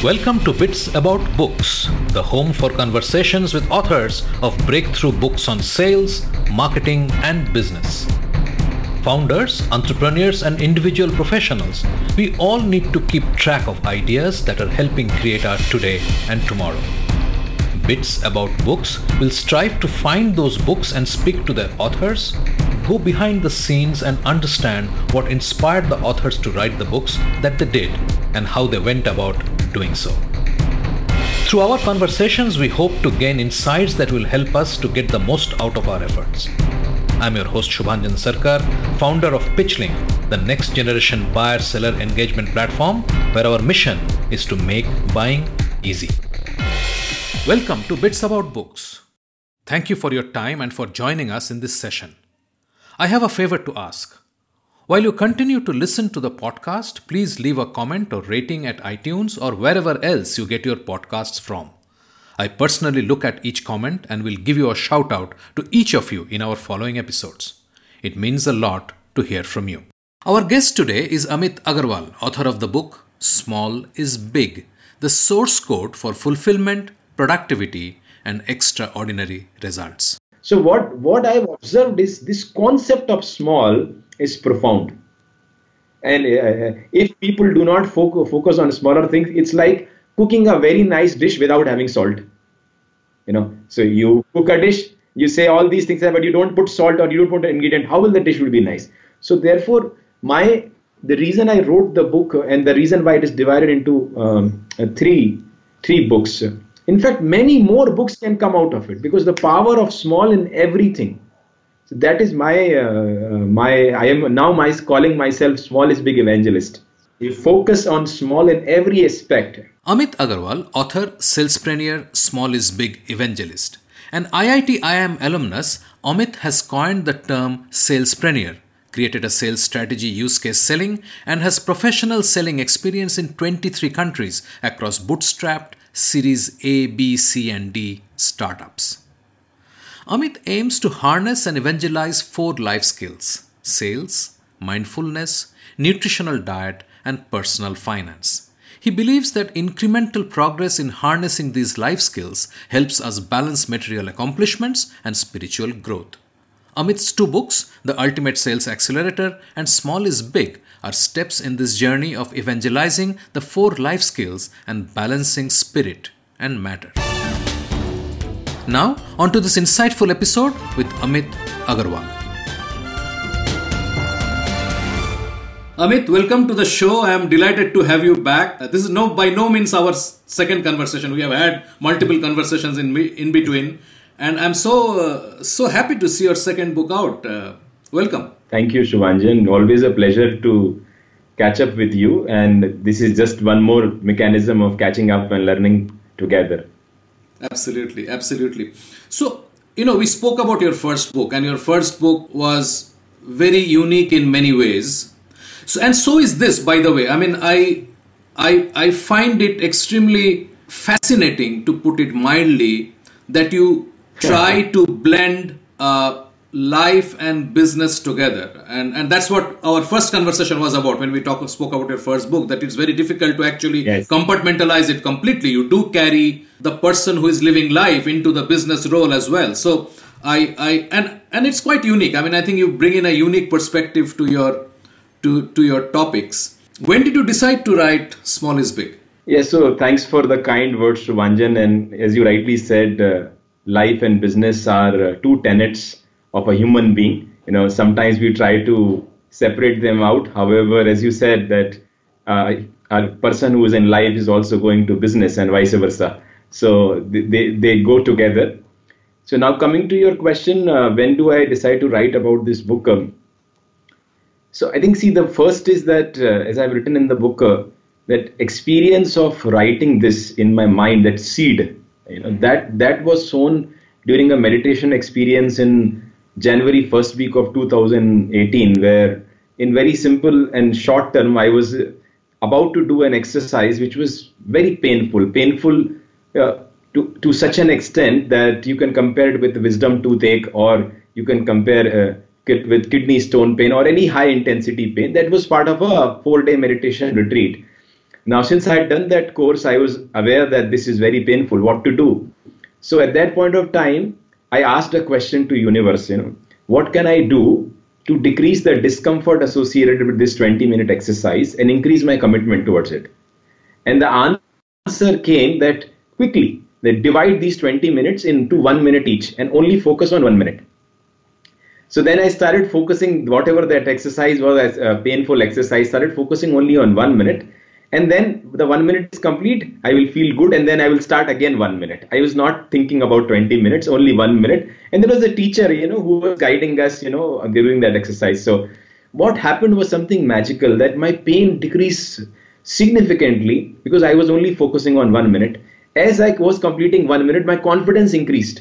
Welcome to Bits About Books, the home for conversations with authors of breakthrough books on sales, marketing, and business. Founders, entrepreneurs, and individual professionals, we all need to keep track of ideas that are helping create our today and tomorrow. Bits About Books will strive to find those books and speak to their authors, go behind the scenes and understand what inspired the authors to write the books that they did and how they went about doing so. Through our conversations, we hope to gain insights that will help us to get the most out of our efforts. I'm your host Shubhanjan Sarkar, founder of PitchLink, the next generation buyer-seller engagement platform where our mission is to make buying easy. Welcome to Bits About Books. Thank you for your time and for joining us in this session. I have a favor to ask. While you continue to listen to the podcast, please leave a comment or rating at iTunes or wherever else you get your podcasts from. I personally look at each comment and will give you a shout out to each of you in our following episodes. It means a lot to hear from you. Our guest today is Amit Agarwal, author of the book Small is Big, the source code for fulfillment, productivity, and extraordinary results. So what I've observed is this concept of small is profound. And if people do not focus on smaller things, it's like cooking a very nice dish without having salt. So you cook a dish, you say all these things, but you don't put salt or you don't put an ingredient. How will the dish will be nice? So therefore, the reason I wrote the book and the reason why it is divided into three books. In fact, many more books can come out of it because the power of small in everything. So that is I am now calling myself Small is Big Evangelist. You focus on small in every aspect. Amit Agarwal, author, salespreneur, Small is Big Evangelist. An IIT IIM alumnus, Amit has coined the term salespreneur, created a sales strategy use case selling, and has professional selling experience in 23 countries across bootstrapped Series A, B, C, and D startups. Amit aims to harness and evangelize 4 life skills: sales, mindfulness, nutritional diet, and personal finance. He believes that incremental progress in harnessing these life skills helps us balance material accomplishments and spiritual growth. Amit's 2 books, The Ultimate Sales Accelerator and Small is Big, are steps in this journey of evangelizing the 4 life skills and balancing spirit and matter. Now, on to this insightful episode with Amit Agarwal. Amit, welcome to the show. I am delighted to have you back. This is by no means our second conversation. We have had multiple conversations in between. And I'm so happy to see your second book out. Welcome. Thank you, Shubhanjan. Always a pleasure to catch up with you. And this is just one more mechanism of catching up and learning together. Absolutely, absolutely. So, we spoke about your first book, and your first book was very unique in many ways. So is this, by the way. I mean, I find it extremely fascinating, to put it mildly, that you try to blend life and business together. And that's what our first conversation was about when we spoke about your first book, that it's very difficult to actually compartmentalize it completely. You do carry the person who is living life into the business role as well. So and it's quite unique. I mean, I think you bring in a unique perspective to your topics. When did you decide to write Small is Big? Yes, so thanks for the kind words, Shubhanjan. And as you rightly said, life and business are 2 tenets of a human being. Sometimes we try to separate them out. However, as you said, that a person who is in life is also going to business and vice versa. So they go together. So now coming to your question, when do I decide to write about this book? So I think, the first is that, as I've written in the book, that experience of writing this in my mind, that seed, that was sown during a meditation experience in January first week of 2018, where in very simple and short term, I was about to do an exercise which was very painful to such an extent that you can compare it with wisdom toothache, or you can compare with kidney stone pain or any high intensity pain. That was part of a 4-day meditation retreat. Now, since I had done that course, I was aware that this is very painful. What to do? So at that point of time, I asked a question to universe, what can I do to decrease the discomfort associated with this 20-minute exercise and increase my commitment towards it? And the answer came that quickly, they divide these 20 minutes into 1 minute each and only focus on 1 minute. So then I started focusing, whatever that exercise was, as a painful exercise, started focusing only on 1 minute. And then the 1 minute is complete, I will feel good, and then I will start again 1 minute. I was not thinking about 20 minutes, only 1 minute. And there was a teacher, who was guiding us, during that exercise. So what happened was something magical, that my pain decreased significantly because I was only focusing on 1 minute. As I was completing 1 minute, my confidence increased.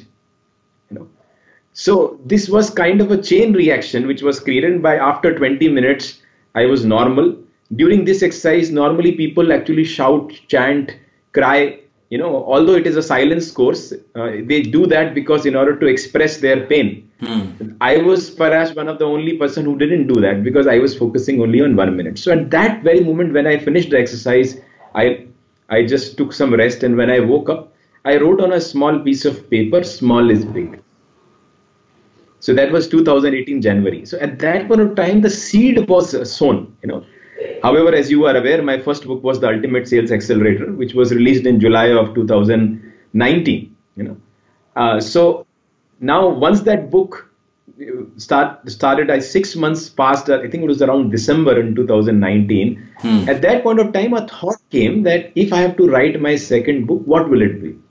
So this was kind of a chain reaction which was created by after 20 minutes, I was normal. During this exercise, normally people actually shout, chant, cry, although it is a silence course, they do that because in order to express their pain. I was perhaps one of the only person who didn't do that because I was focusing only on 1 minute. So at that very moment when I finished the exercise, I just took some rest, and when I woke up, I wrote on a small piece of paper, small is big. So that was 2018 January. So at that point of time, the seed was sown, However, as you are aware, my first book was The Ultimate Sales Accelerator, which was released in July of 2019. So now once that book started, 6 months passed, I think it was around December in 2019. At that point of time, a thought came that if I have to write my second book, what will it be?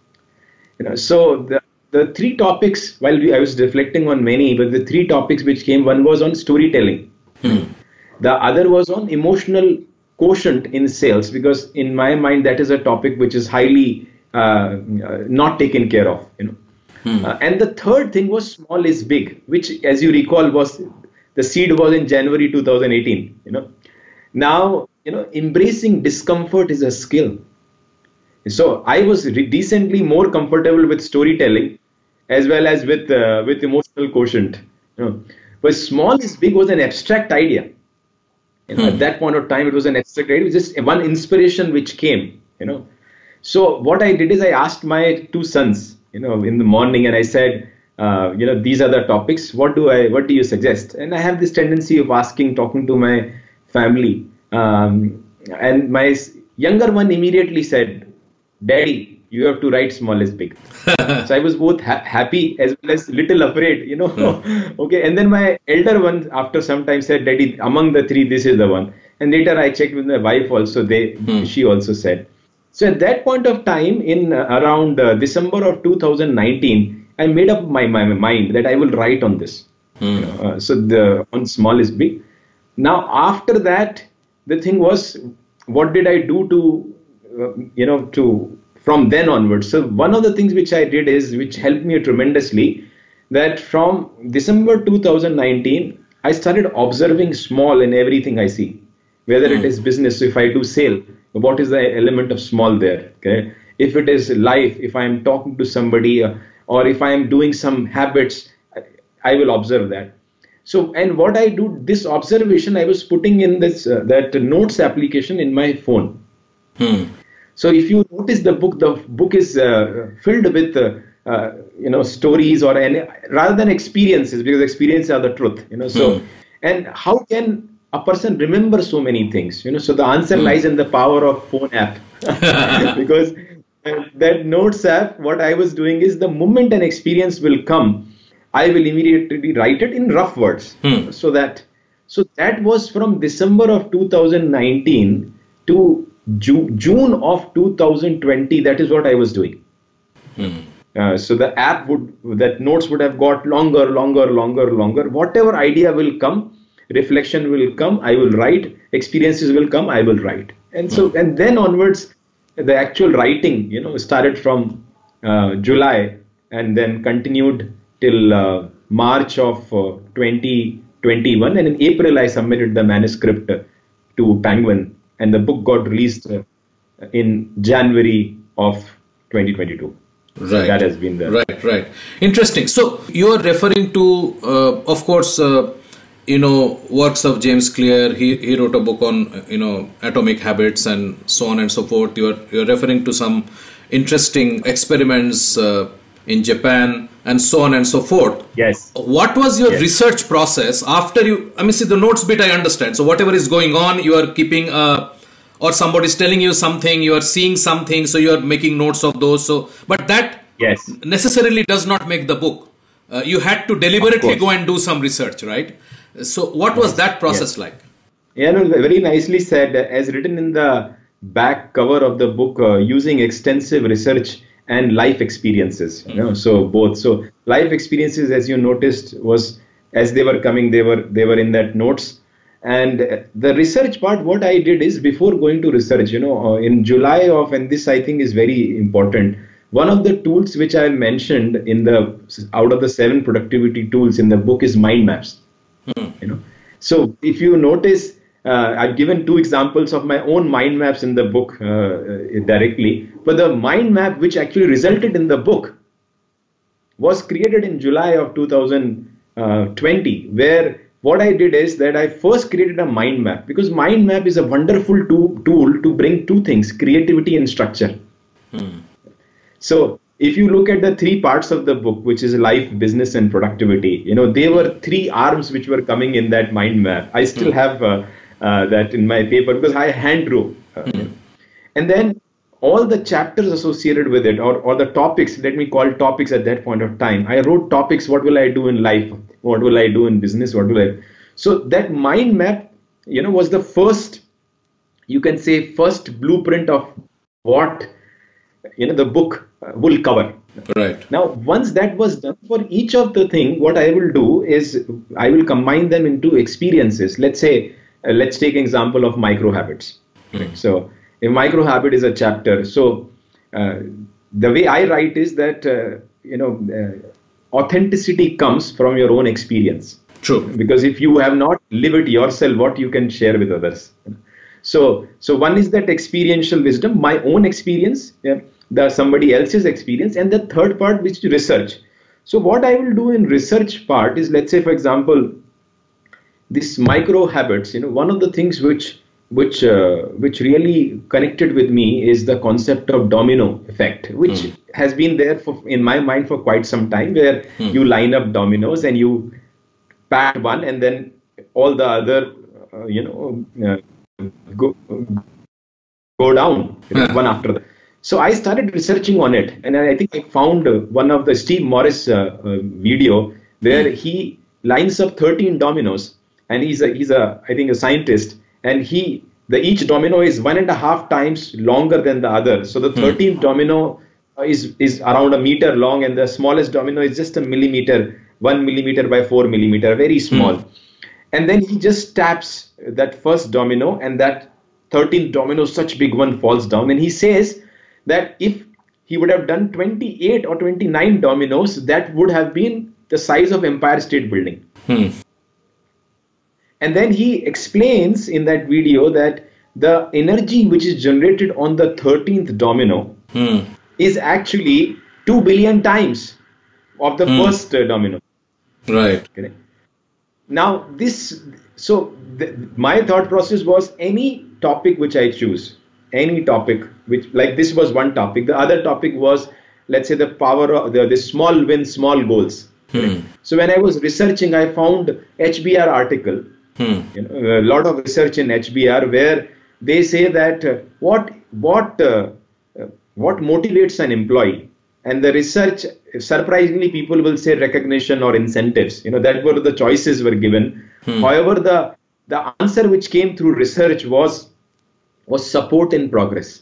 So the three topics, while I was reflecting on many, but the three topics which came, one was on storytelling. The other was on emotional quotient in sales, because in my mind, that is a topic which is highly not taken care of. And the third thing was small is big, which, as you recall, was the seed was in January 2018. Now, embracing discomfort is a skill. So I was decently more comfortable with storytelling as well as with emotional quotient. But small is big was an abstract idea. At that point of time, it was an abstract idea. It was just one inspiration which came. So what I did is I asked my two sons, in the morning, and I said, these are the topics. What do you suggest? And I have this tendency of talking to my family. And my younger one immediately said, Daddy, you have to write small is big. So I was both happy as well as little afraid, Okay. And then my elder one, after some time, said, Daddy, among the three, this is the one. And later I checked with my wife also. She also said. So at that point of time, in around December of 2019, I made up my mind that I will write on this. So on small is big. Now, after that, the thing was, what did I do to from then onwards? So one of the things which I did is, which helped me tremendously, that from December 2019, I started observing small in everything I see, whether it is business. So if I do sale, what is the element of small there? Okay. If it is life, if I am talking to somebody, or if I am doing some habits, I will observe that. So, and what I do, this observation, I was putting in this that notes application in my phone. So if you notice the book is filled with stories or rather than experiences, because experiences are the truth. So, and how can a person remember so many things? So the answer lies in the power of phone app, because that notes app, what I was doing is, the moment an experience will come, I will immediately write it in rough words. So that was from December of 2019 to June of 2020. That is what I was doing. So the app that notes would have got longer. Whatever idea will come, reflection will come, I will write. Experiences will come, I will write. And so, and then onwards, the actual writing, started from July and then continued till March of 2021. And in April, I submitted the manuscript to Penguin, and the book got released in January of 2022. Right. So that has been the... Right. Interesting. So you are referring to, of course, works of James Clear. He wrote a book on, atomic habits and so on and so forth. You're referring to some interesting experiments in Japan and so on and so forth. Yes. What was your research process after see, the notes bit I understand. So whatever is going on, you are keeping, or somebody is telling you something, you are seeing something, so you are making notes of those. So, but that necessarily does not make the book. You had to deliberately go and do some research, right? So what was that process like? Yeah, no, very nicely said. As written in the back cover of the book, using extensive research and life experiences. So both. So life experiences, as you noticed, was as they were coming, they were in that notes. And the research part, what I did is before going to research, in July of, and this I think is very important. One of the tools which I mentioned out of the 7 productivity tools in the book is mind maps. So if you notice, I've given 2 examples of my own mind maps in the book directly. But the mind map which actually resulted in the book was created in July of 2020, where what I did is that I first created a mind map, because mind map is a wonderful tool to bring 2 things, creativity and structure. So if you look at the 3 parts of the book, which is life, business, and productivity, they were 3 arms which were coming in that mind map. I still have that in my paper because I hand drew. And then all the chapters associated with it, or the topics, let me call topics at that point of time. I wrote topics, what will I do in life? What will I do in business? So that mind map, was the first, you can say, first blueprint of what, the book will cover. Right. Now, once that was done, for each of the thing, what I will do is I will combine them into experiences. Let's say, let's take an example of micro habits. So a micro habit is a chapter. So the way I write is that, authenticity comes from your own experience. True. Because if you have not lived it yourself, what you can share with others. So one is that experiential wisdom, my own experience, somebody else's experience, and the third part, which is research. So what I will do in research part is, let's say, for example, this micro habits, one of the things which really connected with me is the concept of domino effect, which has been there in my mind for quite some time, where you line up dominoes and you pat one and then all the other, go down one after the. So I started researching on it, and I think I found one of the Steve Morris video where he lines up 13 dominoes, and he's a I think a scientist, and each domino is 1.5 times longer than the other. So the 13th domino is around a meter long, and the smallest domino is just 1 millimeter by 4 millimeter, very small. And then he just taps that first domino, and that 13th domino, such big one, falls down. And he says that if he would have done 28 or 29 dominoes, that would have been the size of Empire State Building. And then he explains in that video that the energy which is generated on the 13th domino is actually 2 billion times of the first domino. Right. Okay. Now my thought process was, any topic which I choose, any topic which, like this was one topic. The other topic was, let's say, the power of the small wins, small goals. So when I was researching, I found HBR article, a lot of research in HBR, where they say that what motivates an employee, and the research, surprisingly, people will say recognition or incentives. That were the choices were given. However, the answer which came through research was support in progress.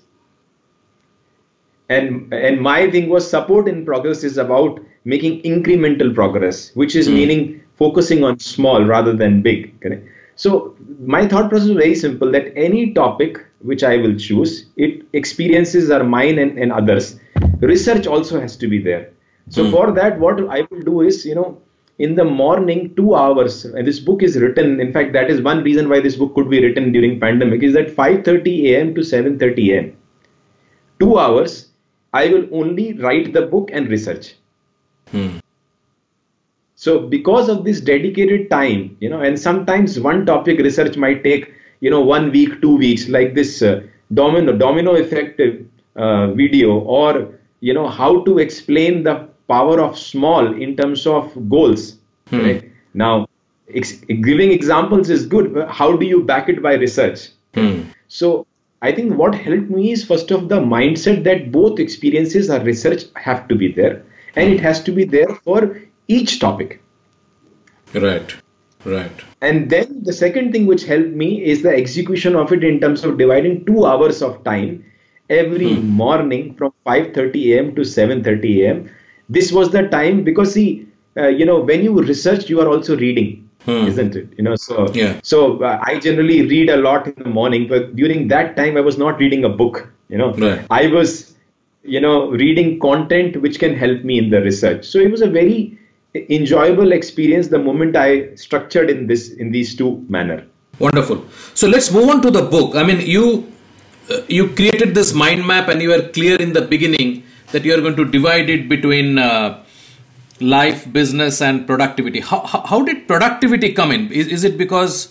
And my thing was, support in progress is about making incremental progress, which is meaning focusing on small rather than big. Correct? So my thought process is very simple, that any topic which I will choose, experiences are mine and others. Research also has to be there. So for that, what I will do is, in the morning, 2 hours, and this book is written, in fact, that is one reason why this book could be written during pandemic, is that 5:30 a.m. to 7:30 a.m. 2 hours, I will only write the book and research. So because of this dedicated time, and sometimes one topic research might take, 1 week, 2 weeks, like this domino effect video, or, how to explain the power of small in terms of goals. Right? Now, giving examples is good, but how do you back it by research? So I think what helped me is first of the mindset that both experiences or research have to be there, and it has to be there for each topic. Right. And then the second thing which helped me is the execution of it in terms of dividing 2 hours of time every morning from 5:30 a.m. to 7:30 a.m. This was the time, because see, when you research, you are also reading. Isn't it? So I generally read a lot in the morning, but during that time I was not reading a book. Right. I was, reading content which can help me in the research. So it was a very enjoyable experience the moment I structured in these two manner. Wonderful. So let's move on to the book. I mean, you created this mind map, and you were clear in the beginning that you are going to divide it between life, business, and productivity. How did productivity come in? Is it because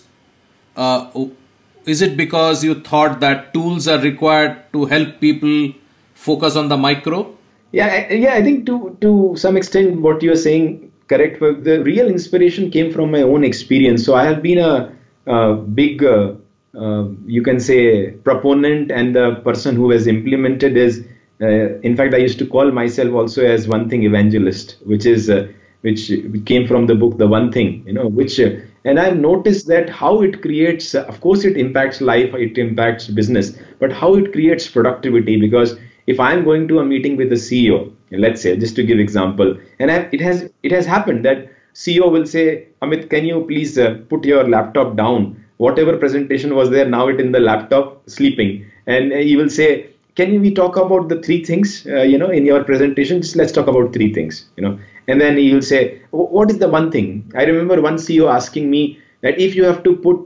you thought that tools are required to help people focus on the micro? I think to some extent what you are saying correct. But the real inspiration came from my own experience. So I have been a big you can say proponent, and the person who has implemented is. In fact, I used to call myself also as one thing evangelist, which came from the book The One Thing, and I've noticed that how it creates, of course, it impacts life, it impacts business, but how it creates productivity. Because if I'm going to a meeting with the CEO, let's say, just to give example, and it has happened that CEO will say, Amit, can you please put your laptop down? Whatever presentation was there, now it in the laptop sleeping, and he will say, can we talk about the 3 things, in your presentation? Just let's talk about 3 things, And then he will say, what is the one thing? I remember one CEO asking me that if you have to put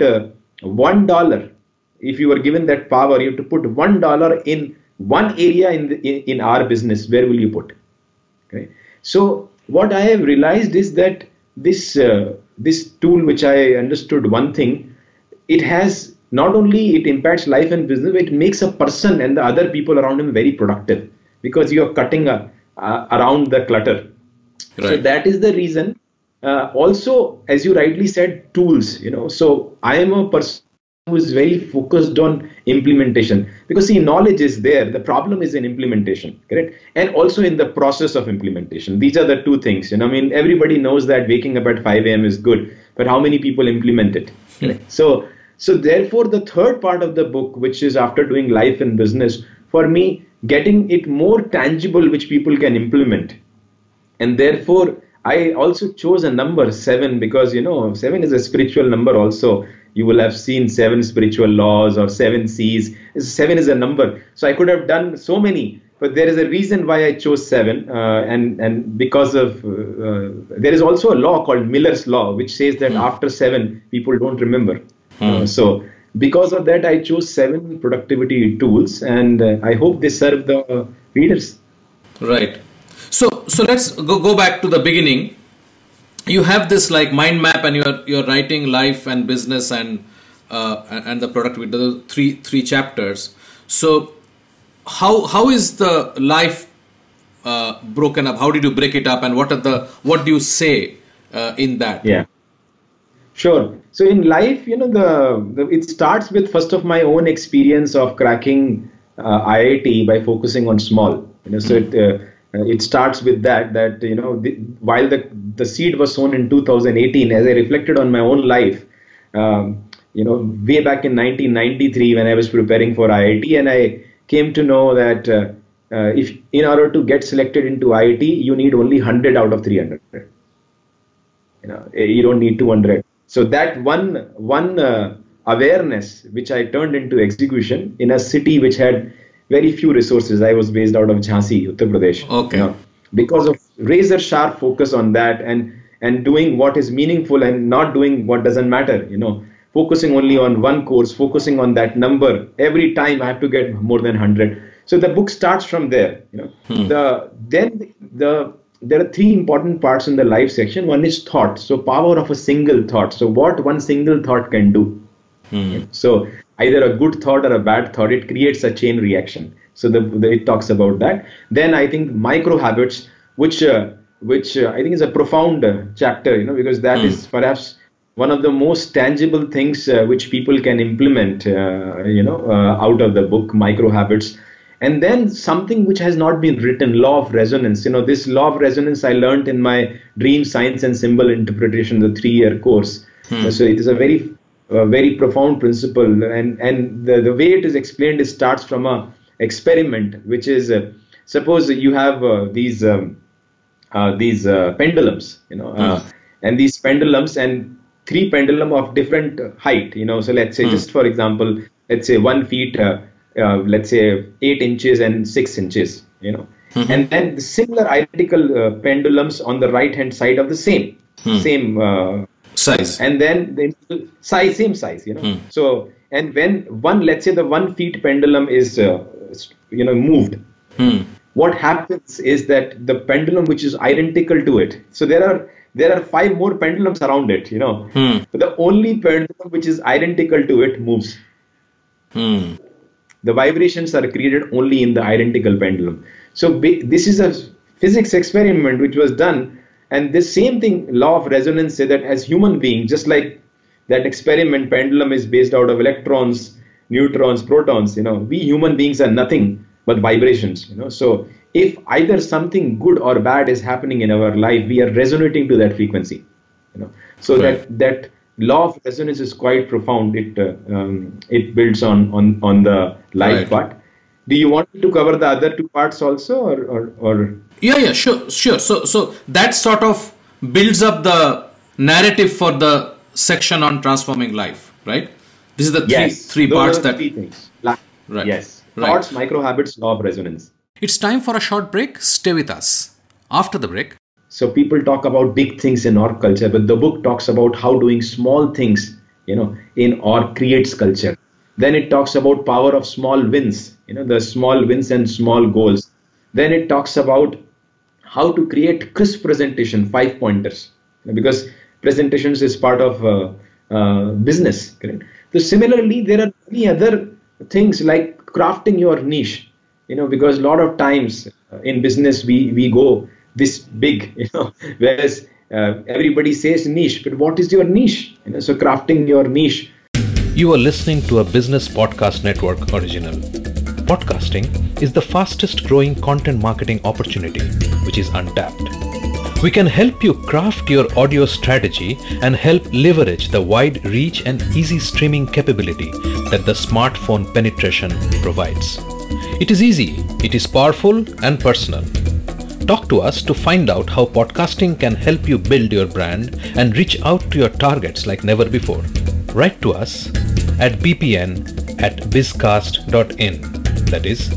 $1, if you were given that power, you have to put $1 in one area in our business, where will you put? Okay. So what I have realized is that this tool, which I understood one thing, it has not only it impacts life and business, but it makes a person and the other people around him very productive, because you are cutting around the clutter. Right. So that is the reason. Also, as you rightly said, tools. So I am a person who is very focused on implementation, because see, knowledge is there. The problem is in implementation, correct? And also in the process of implementation. These are the 2 things. Everybody knows that waking up at 5 a.m. is good, but how many people implement it? Correct? So therefore, the third part of the book, which is after doing life and business, for me, getting it more tangible, which people can implement. And therefore, I also chose a number 7, because, 7 is a spiritual number also. You will have seen 7 spiritual laws or 7 C's. 7 is a number. So I could have done so many, but there is a reason why I chose 7. And because of, there is also a law called Miller's Law, which says that after 7, people don't remember. So because of that, I chose 7 productivity tools, and I hope they serve the readers. Right. So let's go back to the beginning. You have this like mind map, and you're writing life and business and the productivity, the three chapters. So how is the life broken up? How did you break it up, and what do you say in that? Yeah. Sure. So in life, it starts with first of my own experience of cracking IIT by focusing on small. So it starts with that while the seed was sown in 2018, as I reflected on my own life, way back in 1993 when I was preparing for IIT, and I came to know that if in order to get selected into IIT, you need only 100 out of 300. You don't need 200. So that one awareness, which I turned into execution in a city which had very few resources. I was based out of Jhansi, Uttar Pradesh. Okay. Because of razor sharp focus on that, and doing what is meaningful and not doing what doesn't matter. Focusing only on one course, focusing on that number. Every time I have to get more than 100. So the book starts from there. Then the there are three important parts in the life section. One is thought. So power of a single thought. So what one single thought can do. So either a good thought or a bad thought, it creates a chain reaction. So it talks about that. Then I think micro habits, which I think is a profound chapter, because that is perhaps one of the most tangible things which people can implement, out of the book, micro habits. And then something which has not been written, law of resonance. This law of resonance I learned in my Dream Science and Symbol Interpretation, the 3-year course. So it is a very profound principle. And the way it is explained, it starts from a experiment, which is, suppose you have these pendulums, and these pendulums and 3 pendulum of different height, so let's say, just for example, let's say 1 feet, let's say 8 inches and 6 inches, and then the similar identical pendulums on the right hand side of the same size, and then the same size, So, and when let's say the 1 feet pendulum is moved, what happens is that the pendulum which is identical to it, so there are 5 more pendulums around it, but the only pendulum which is identical to it moves. The vibrations are created only in the identical pendulum. So this is a physics experiment which was done, and this same thing, law of resonance, say that as human beings, just like that experiment, pendulum is based out of electrons, neutrons, protons, we human beings are nothing but vibrations, So if either something good or bad is happening in our life, we are resonating to that frequency, So right. that law of resonance is quite profound. It builds on the life part. Do you want to cover the other 2 parts also, or? Yeah, sure. So that sort of builds up the narrative for the section on transforming life, right? This is the three parts that. 3 things. Right. Yes. Right. Thoughts, micro habits, law of resonance. It's time for a short break. Stay with us. After the break. So people talk about big things in our culture, but the book talks about how doing small things, in or creates culture. Then it talks about power of small wins, the small wins and small goals. Then it talks about how to create crisp presentation, 5 pointers, because presentations is part of business. Correct? So similarly, there are many other things like crafting your niche, because a lot of times in business we go this big, whereas everybody says niche, but what is your niche? So crafting your niche. You are listening to a Business Podcast Network original. Podcasting is the fastest growing content marketing opportunity, which is untapped. We can help you craft your audio strategy and help leverage the wide reach and easy streaming capability that the smartphone penetration provides. It is easy, it is powerful and personal. Talk to us to find out how podcasting can help you build your brand and reach out to your targets like never before. Write to us at bpn@bizcast.in. That is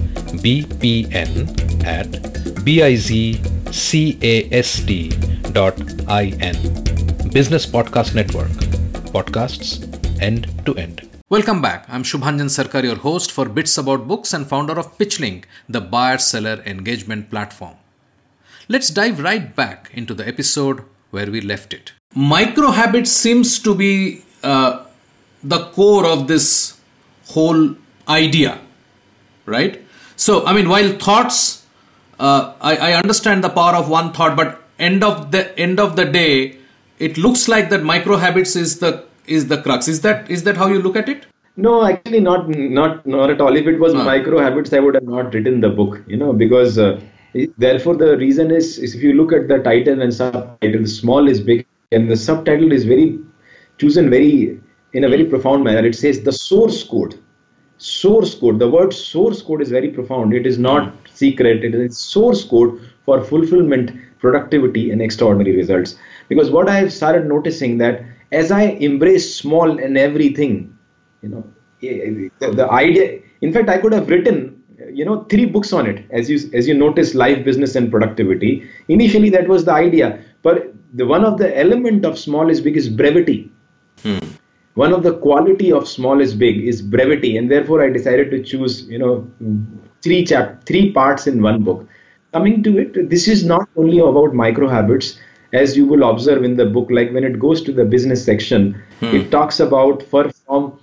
bpn@bizcast.in. Business Podcast Network. Podcasts end to end. Welcome back. I'm Shubhanjan Sarkar, your host for Bits About Books and founder of PitchLink, the buyer-seller engagement platform. Let's dive right back into the episode where we left it. Micro habits seems to be the core of this whole idea, right? So, while thoughts, I understand the power of one thought, but end of the day, it looks like that micro habits is the crux. Is that how you look at it? No, actually not at all. If it was micro habits, I would have not written the book, because therefore the reason is if you look at the title and subtitle, small is big, and the subtitle is chosen in a very profound manner. It says the source code. Source code. The word source code is very profound. It is not secret. It is source code for fulfillment, productivity, and extraordinary results. Because what I have started noticing that as I embrace small in everything, the idea. In fact, I could have written 3 books on it. As you notice, life, business, and productivity. Initially, that was the idea. But one of the element of small is big is brevity. One of the quality of small is big is brevity, and therefore I decided to choose 3 parts in one book. coming to it, this is not only about micro habits, as you will observe in the book. Like when it goes to the business section, it talks about from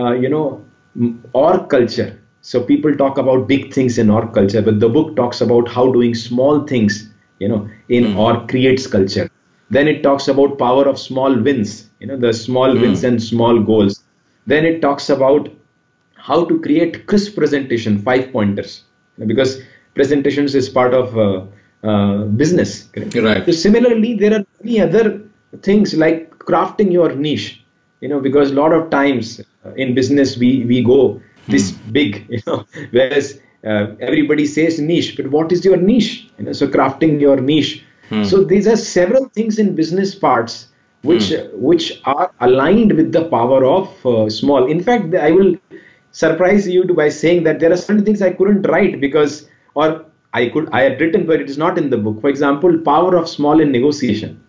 org culture. So people talk about big things in org culture, but the book talks about how doing small things, in org creates culture. Then it talks about power of small wins, the small wins and small goals. Then it talks about how to create crisp presentation, 5 pointers, because presentations is part of business. Correct? Right. So similarly, there are many other things like crafting your niche, because a lot of times in business we go this big, whereas everybody says niche, but what is your niche? So crafting your niche. So these are several things in business parts which are aligned with the power of small. In fact, I will surprise you by saying that there are certain things I couldn't write because, or I had written, but it is not in the book. For example, power of small in negotiation.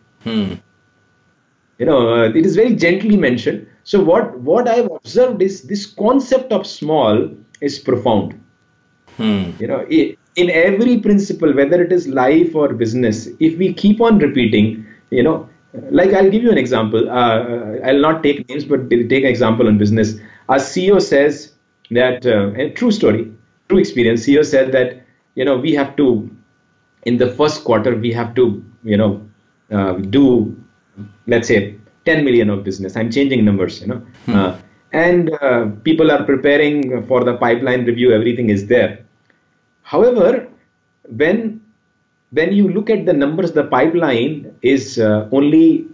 It is very gently mentioned. So what I have observed is this concept of small is profound. In every principle, whether it is life or business, if we keep on repeating, like I'll give you an example. I'll not take names, but take an example on business. Our CEO says that, a true story, true experience, CEO said that, we have to, in the first quarter, we have to, do, let's say, 10 million of business. I'm changing numbers, and people are preparing for the pipeline review. Everything is there. However, when you look at the numbers, the pipeline is only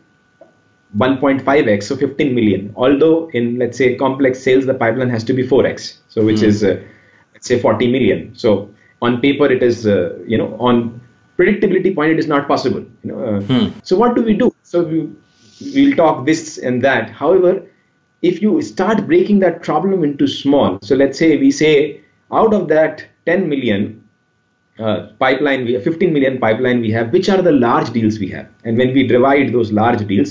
1.5x, so 15 million. Although in, let's say, complex sales, the pipeline has to be 4x, so which is, let's say, 40 million. So on paper, it is, on predictability point, it is not possible. So what do we do? So we'll talk this and that. However, if you start breaking that problem into small, so let's say we say out of that 10 million pipeline, we have 15 million pipeline we have, which are the large deals we have. And when we divide those large deals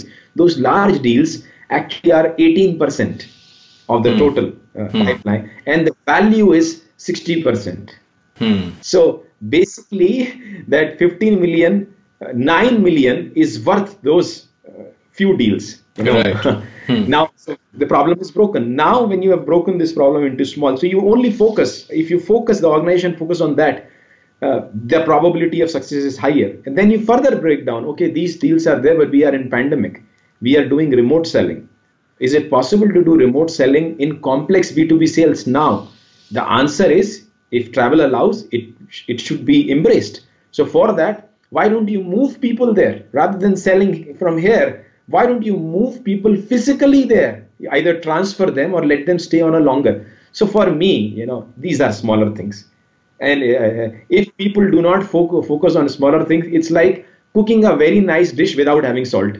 actually are 18% of the total pipeline, and the value is 60%. So basically that 15 million, 9 million is worth those few deals. Right. Now, so the problem is broken. Now, when you have broken this problem into small, so you only focus, if you focus, the organization focus on that, the probability of success is higher. And then you further break down, okay, these deals are there, but we are in pandemic. We are doing remote selling. Is it possible to do remote selling in complex B2B sales now? The answer is, if travel allows, it should be embraced. So for that, why don't you move people there? Rather than selling from here, why don't you move people physically there? Either transfer them or let them stay on a longer. So for me, these are smaller things. And if people do not focus on smaller things, it's like cooking a very nice dish without having salt.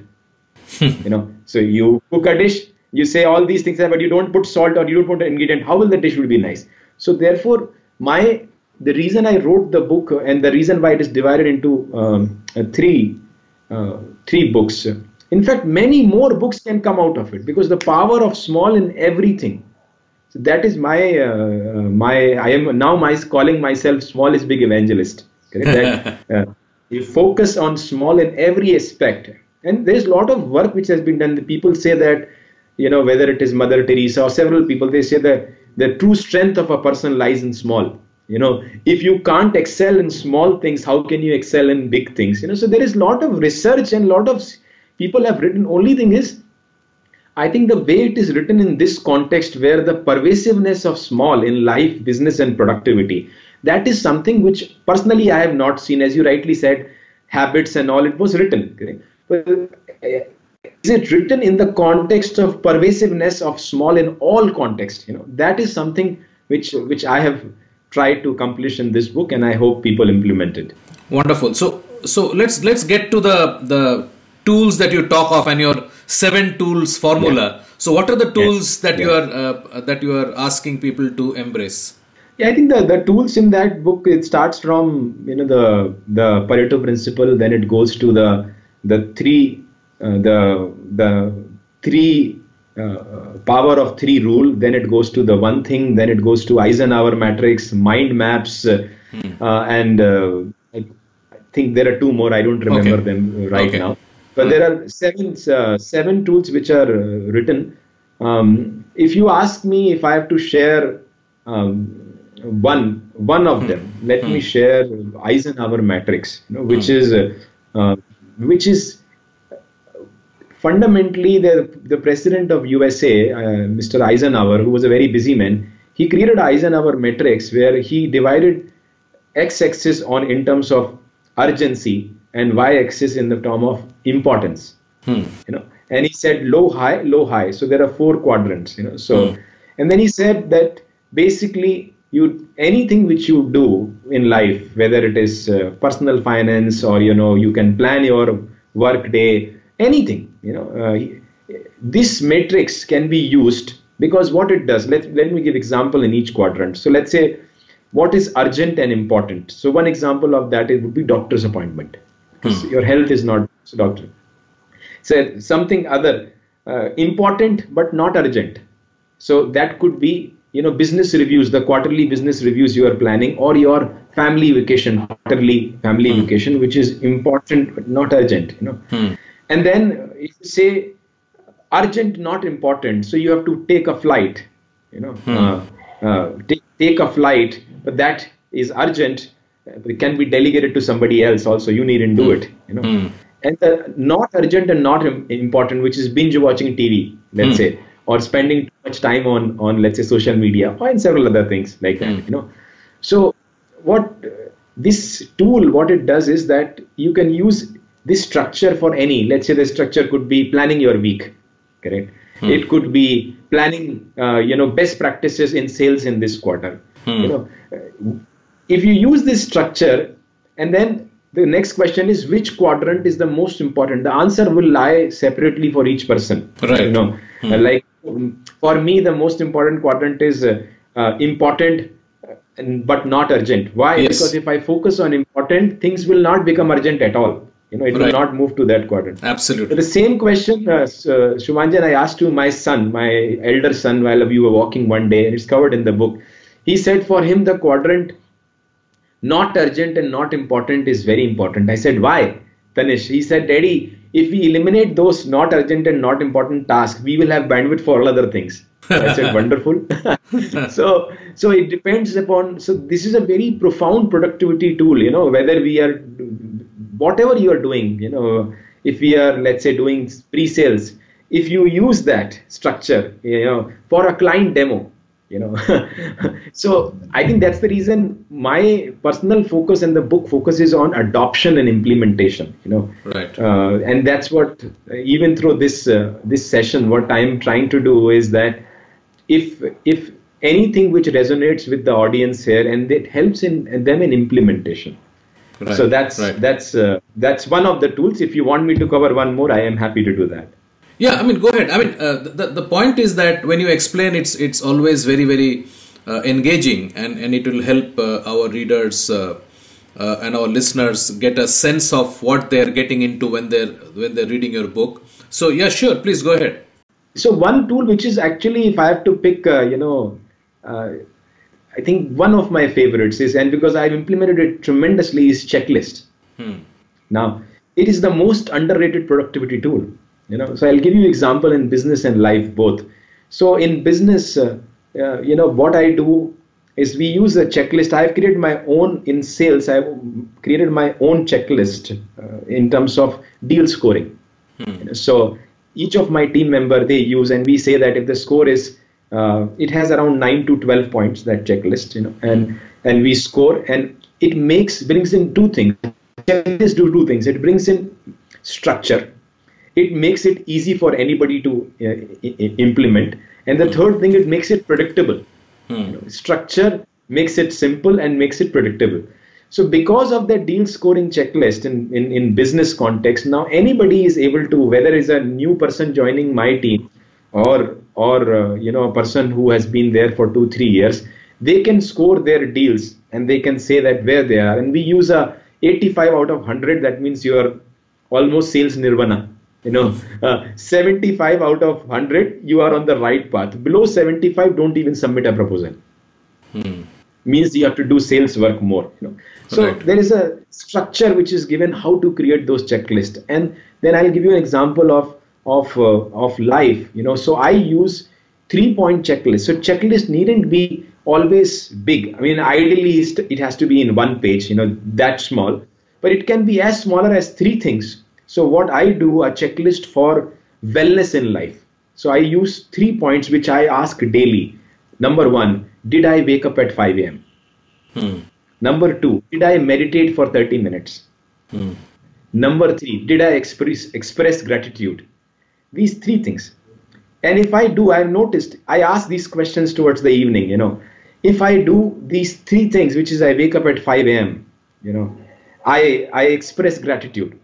So you cook a dish, you say all these things, but you don't put salt or you don't put an ingredient. How will the dish will be nice? So therefore, the reason I wrote the book and the reason why it is divided into three books. In fact, many more books can come out of it because the power of small in everything. So that is I am now calling myself small is big evangelist. That you focus on small in every aspect. And there's a lot of work which has been done. The people say that, whether it is Mother Teresa or several people, they say that the true strength of a person lies in small. If you can't excel in small things, how can you excel in big things? So there is a lot of research and a lot of people have written. Only thing is, I think the way it is written in this context where the pervasiveness of small in life, business and productivity, that is something which personally I have not seen. As you rightly said, habits and all, it was written. Correct? But is it written in the context of pervasiveness of small in all contexts? That is something which I have tried to accomplish in this book, and I hope people implement it. Wonderful. So let's get to the tools that you talk of and your 7 tools formula. So what are the tools that you are asking people to embrace? Yeah, I think the tools in that book, it starts from the Pareto principle, then it goes to the three power of 3 rule, then it goes to the one thing, then it goes to Eisenhower matrix, mind maps, and I think there are two more. I don't remember them right now. But there are seven tools which are written. If you ask me if I have to share one of them, let me share Eisenhower matrix, which is fundamentally the president of USA, Mr. Eisenhower, who was a very busy man. He created Eisenhower matrix where he divided x-axis in terms of urgency and y-axis in the term of importance. And he said low, high, low, high. So there are 4 quadrants. And then he said that basically anything which you do in life, whether it is personal finance or you can plan your work day, anything. This matrix can be used because what it does. Let me give example in each quadrant. So let's say what is urgent and important. So one example of that would be doctor's appointment. So your health is not doctor. So something other important but not urgent. So that could be business reviews, the quarterly business reviews you are planning, or your family vacation, quarterly family vacation, which is important but not urgent. And then if you say urgent, not important, so you have to take a flight. Take a flight, but that is urgent. It can be delegated to somebody else also. You needn't do it. And the not urgent and not important, which is binge watching TV, let's say, or spending too much time on let's say social media, or in several other things like that. So what this tool, what it does is that you can use this structure for any. Let's say the structure could be planning your week, correct? It could be planning, best practices in sales in this quarter. If you use this structure, and then the next question is which quadrant is the most important. The answer will lie separately for each person. Right. Like for me, the most important quadrant is important but not urgent. Why? Yes. Because if I focus on important, things will not become urgent at all. It will not move to that quadrant. Absolutely. The same question, Shumanjan, I asked to my son, my elder son, while we were walking one day, and it's covered in the book. He said for him, the quadrant not urgent and not important is very important. I said, why, Tanish? He said, Daddy, if we eliminate those not urgent and not important tasks, we will have bandwidth for all other things. I said, wonderful. So it depends upon, so this is a very profound productivity tool, whether we are, whatever you are doing, if we are, let's say, doing pre-sales, if you use that structure, for a client demo, so I think that's the reason my personal focus in the book focuses on adoption and implementation, Right. And that's what, even through this session, what I'm trying to do is that if anything which resonates with the audience here, and it helps them in implementation. Right. So that's one of the tools. If you want me to cover one more, I am happy to do that. Yeah, I mean, go ahead. I mean, the point is that when you explain, it's always very, very engaging, and it will help our readers and our listeners get a sense of what they're getting into when they're reading your book. So yeah, sure, please go ahead. So one tool which is actually, if I have to pick, I think one of my favorites is, and because I've implemented it tremendously, is checklist. Now, it is the most underrated productivity tool. So I'll give you an example in business and life both. So in business, what I do is we use a checklist. I've created my own, in sales, I've created my own checklist in terms of deal scoring. So each of my team member, they use, and we say that if the score is, it has around 9 to 12 points, that checklist, and we score, and it brings in two things. Checklists do two things. It brings in structure. It makes it easy for anybody to implement. And the third thing, it makes it predictable. Structure makes it simple and makes it predictable. So because of that deal scoring checklist in business context, now anybody is able to, whether it's a new person joining my team or a person who has been there for 2-3 years, they can score their deals and they can say that where they are. And we use a 85 out of 100. That means you are almost sales nirvana. 75 out of 100, you are on the right path. Below 75, don't even submit a proposal. Means you have to do sales work more. So Right. there is a structure which is given how to create those checklists, and then I'll give you an example of life. So I use 3-point checklist. So checklist needn't be always big. I mean, ideally it has to be in one page, that small, but it can be as smaller as 3 things. So what I do, a checklist for wellness in life. So I use 3 points which I ask daily. Number 1, did I wake up at 5 a.m.? Number 2, did I meditate for 30 minutes? Number 3, did I express gratitude? These 3 things. And if I do, I've noticed, I ask these questions towards the evening, If I do these 3 things, which is I wake up at 5 a.m., I express gratitude.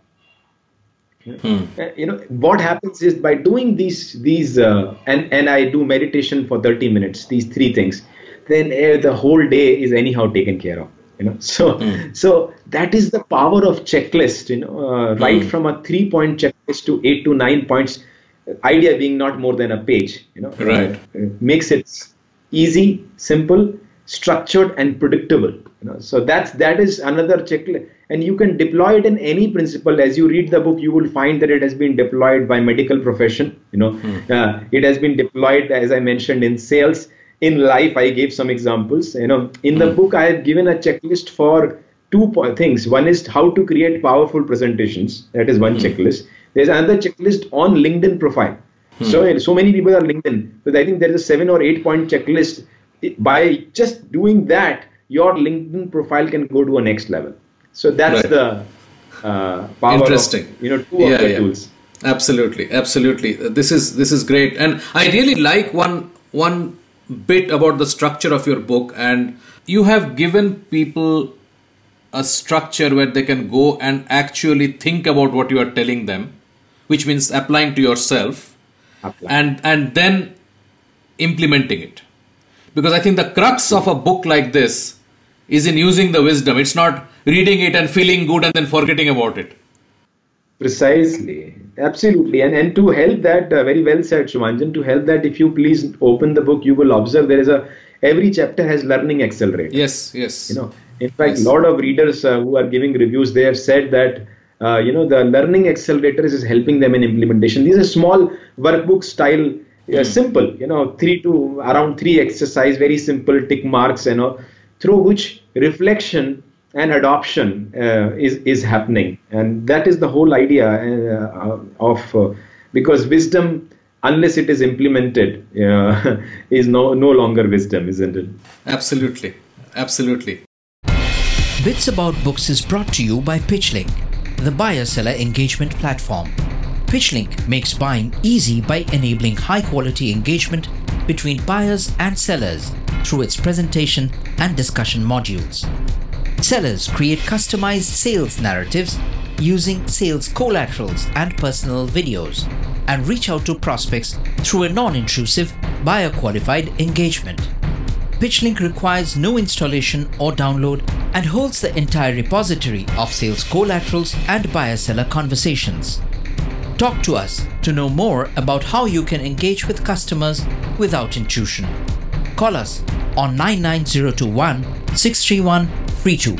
What happens is by doing these and I do meditation for 30 minutes, these 3 things, then the whole day is anyhow taken care of. So that is the power of checklist. Right from a 3-point checklist to 8 to 9 points. Idea being not more than a page. Right. Makes it easy, simple, structured, and predictable. So that is another checklist, and you can deploy it in any principle. As you read the book, you will find that it has been deployed by medical profession. It has been deployed, as I mentioned, in sales. In life, I gave some examples. In the book, I have given a checklist for 2 things. One is how to create powerful presentations. That is one checklist. There's another checklist on LinkedIn profile. So many people are LinkedIn, but I think there is a 7 or 8-point checklist. By just doing that, your LinkedIn profile can go to a next level. So that's Right. the power Interesting. of 2 of the tools. Absolutely. This is great, and I really like one bit about the structure of your book, and you have given people a structure where they can go and actually think about what you are telling them, which means applying to yourself, and then implementing it. Because I think the crux of a book like this is in using the wisdom. It's not reading it and feeling good and then forgetting about it. Precisely. Absolutely. And to help that, very well said, Shumanjan, to help that, if you please open the book, you will observe there is every chapter has learning accelerator. Yes. In fact, a lot of readers who are giving reviews, they have said that, the learning accelerator is helping them in implementation. These are small workbook style, simple, around 3 exercise, very simple tick marks, through which reflection and adoption is happening. And that is the whole idea because wisdom, unless it is implemented, is no longer wisdom, isn't it? Absolutely. Bits About Books is brought to you by PitchLink, the buyer-seller engagement platform. PitchLink makes buying easy by enabling high-quality engagement between buyers and sellers through its presentation and discussion modules. Sellers create customized sales narratives using sales collaterals and personal videos and reach out to prospects through a non-intrusive, buyer-qualified engagement. PitchLink requires no installation or download and holds the entire repository of sales collaterals and buyer-seller conversations. Talk to us to know more about how you can engage with customers without intrusion. Call us on 99021 631 32.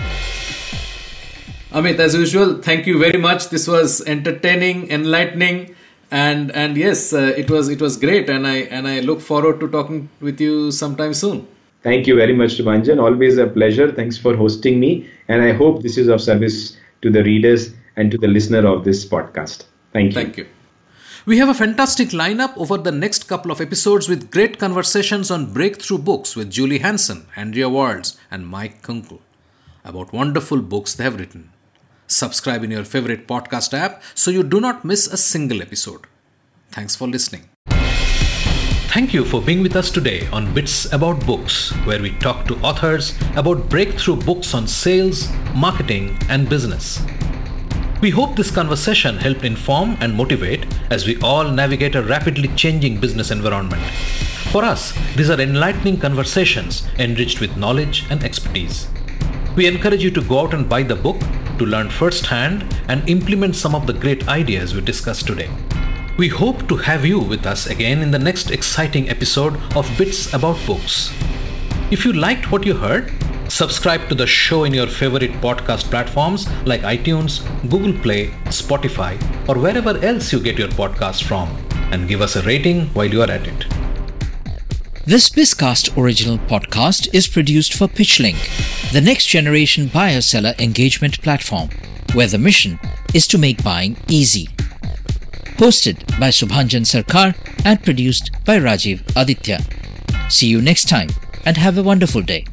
Amit, as usual, thank you very much. This was entertaining, enlightening, and yes, it was great, and I look forward to talking with you sometime soon. Thank you very much, Shumanjan. Always a pleasure. Thanks for hosting me, and I hope this is of service to the readers and to the listener of this podcast. Thank you. Thank you. We have a fantastic lineup over the next couple of episodes with great conversations on breakthrough books with Julie Hansen, Andrea Waltz, and Mike Kunkel about wonderful books they have written. Subscribe in your favorite podcast app so you do not miss a single episode. Thanks for listening. Thank you for being with us today on Bits About Books, where we talk to authors about breakthrough books on sales, marketing, and business. We hope this conversation helped inform and motivate as we all navigate a rapidly changing business environment. For us, these are enlightening conversations enriched with knowledge and expertise. We encourage you to go out and buy the book to learn firsthand and implement some of the great ideas we discussed today. We hope to have you with us again in the next exciting episode of Bits About Books. If you liked what you heard, Subscribe to the show in your favorite podcast platforms like iTunes, Google Play, Spotify, or wherever else you get your podcasts from, and give us a rating while you are at it. This Bizcast original podcast is produced for PitchLink, the next generation buyer-seller engagement platform, where the mission is to make buying easy. Hosted by Subhanjan Sarkar and produced by Rajiv Aditya. See you next time and have a wonderful day.